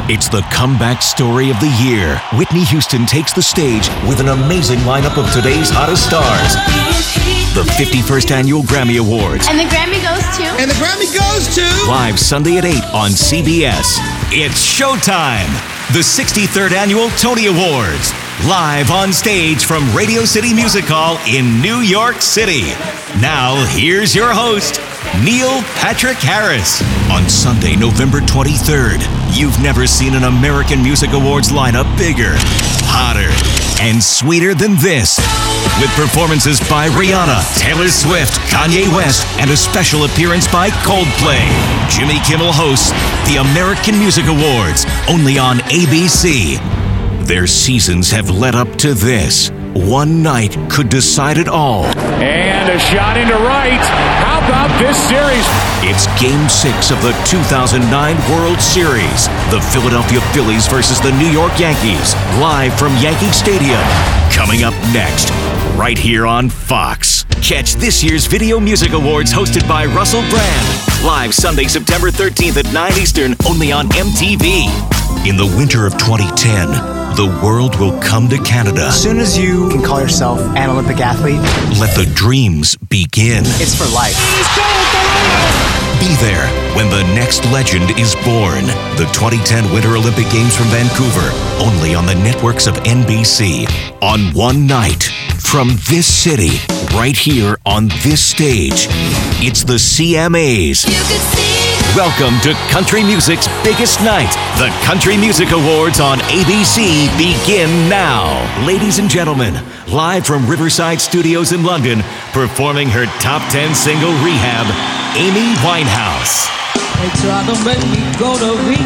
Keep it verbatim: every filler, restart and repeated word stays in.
It's the comeback story of the year. Whitney Houston takes the stage with an amazing lineup of today's hottest stars. The fifty-first Annual Grammy Awards. And the Grammy goes to... And the Grammy goes to... Live Sunday at eight on C B S. It's showtime. The sixty-third Annual Tony Awards. Live on stage from Radio City Music Hall in New York City. Now, here's your host, Neil Patrick Harris. On Sunday, November twenty-third, you've never seen an American Music Awards lineup bigger, hotter, and sweeter than this. With performances by Rihanna, Taylor Swift, Kanye West, and a special appearance by Coldplay. Jimmy Kimmel hosts the American Music Awards, only on A B C. Their seasons have led up to this. One night could decide it all. And a shot into right. How about this series? It's Game six of the two thousand nine World Series. The Philadelphia Phillies versus the New York Yankees. Live from Yankee Stadium. Coming up next, right here on Fox. Catch this year's Video Music Awards hosted by Russell Brand. Live Sunday, September thirteenth at nine Eastern, only on M T V. In the winter of twenty ten, the world will come to Canada. As soon as you can call yourself an Olympic athlete, let the dreams begin. It's for life. Be there when the next legend is born. The twenty ten Winter Olympic Games from Vancouver, only on the networks of N B C. On one night, from this city, right here on this stage, it's the C M As. Welcome to country music's biggest night. The Country Music Awards on A B C begin now. Ladies and gentlemen, live from Riverside Studios in London, performing her top ten single Rehab, Amy Winehouse. They try to make me go to